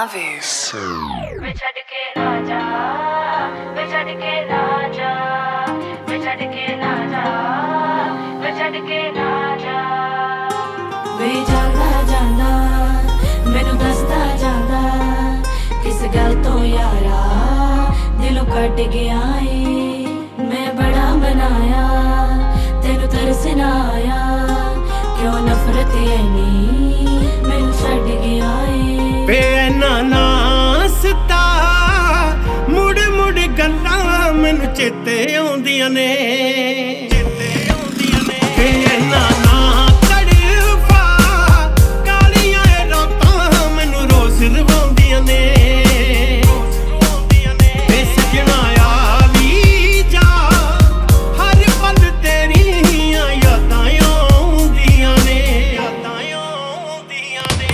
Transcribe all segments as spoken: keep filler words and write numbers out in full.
Navis. वे छड़ के ना जा, वे छड़ के ना जा, वे छड़ के ना जा, वे छड़ के ना जा। वे जांदा जांदा मैनू दसदा जांदा किस गल तो यारा दिलों कट गया है। मैं बड़ा बनाया तेनू तरस ना आया, क्यों नफरत ऐनी मैनू छड़ गया है। वे ना नासता मुड़ मुड़ गल्लां मैनू चेते आउंदियां ने, चेते आउंदियां ने। वे ना ना तड़फा कालियां रातां मैनू रोज रवाउंदियां ने, वे सजना आवी जा हर पल तेरियां यादां आउंदियां ने, यादां आउंदियां ने।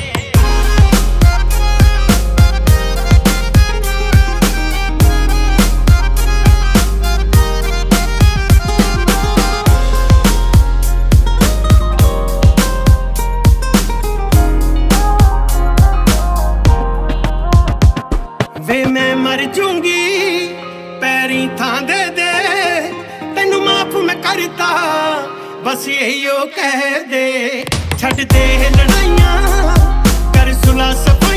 वे मैं मर जूंगी पैरी थां दे दे तेनू माफ मैं करता, बस यही ओ कह दे। छड़ दे लड़ाइयां कर सुलह सफा